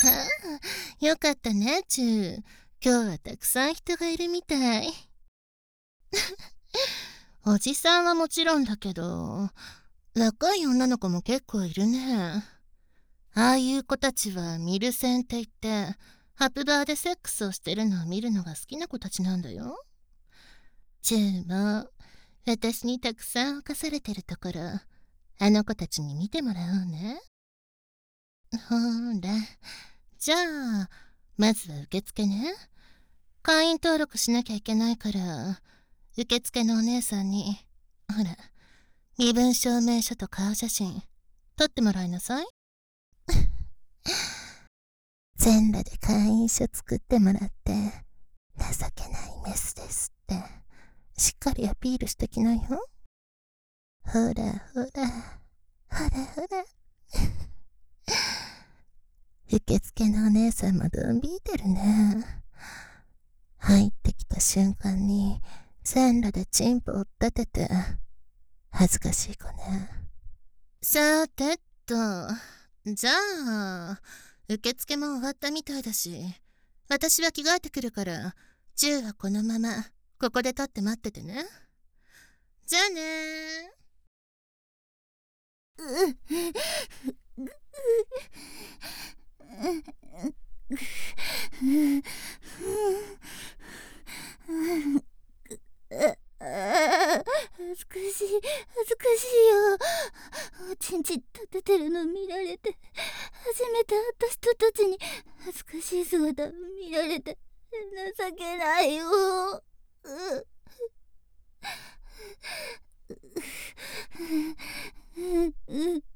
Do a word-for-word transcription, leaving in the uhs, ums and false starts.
よかったね、チュー。今日はたくさん人がいるみたい。おじさんはもちろんだけど、若い女の子も結構いるね。ああいう子たちはミルセンって言って、ハプバーでセックスをしてるのを見るのが好きな子たちなんだよ。チューも、私にたくさん犯されてるところ、あの子たちに見てもらおうね。ほーら。じゃあ、まずは受付ね。会員登録しなきゃいけないから、受付のお姉さんに、ほら、身分証明書と顔写真、撮ってもらいなさい。全裸で会員証作ってもらって、情けないメスですって、しっかりアピールしときなよ。ほらほら、ほらほら。受付のお姉さんもドン引いてるね。入ってきた瞬間に、全裸でチンポを立てて、恥ずかしい子ね。さてっと、じゃあ、受付も終わったみたいだし、私は着替えてくるから、チューはこのまま、ここで立って待っててね。じゃあね恥ずかしい、恥ずかしいよ。おちんちん立ててるの見られて、初めて会った人たちに恥ずかしい姿見られて、情けないよ。ううう